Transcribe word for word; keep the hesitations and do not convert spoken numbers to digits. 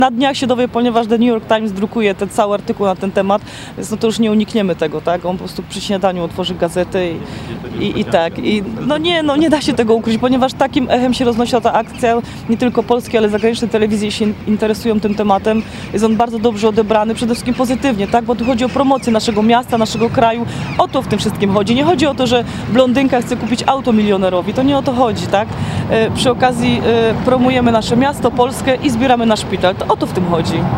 Na dniach się dowie, ponieważ The New York Times drukuje ten cały artykuł na ten temat, więc no to już nie unikniemy tego, tak? On po prostu przy śniadaniu otworzy gazetę i, i, i tak. I no nie, no nie da się tego ukryć, ponieważ takim echem się roznosiła ta akcja. Nie tylko polskie, ale zagraniczne telewizje się interesują tym tematem. Jest on bardzo dobrze odebrany, przede wszystkim pozytywnie, tak? Bo tu chodzi o promocję naszego miasta, naszego kraju. O to w tym wszystkim chodzi. Nie chodzi o to, że blondynka chce kupić auto milionerowi. To nie o to chodzi, tak? E, przy okazji e, promujemy nasze miasto, Polskę i zbieramy na szpital. To o to w tym chodzi.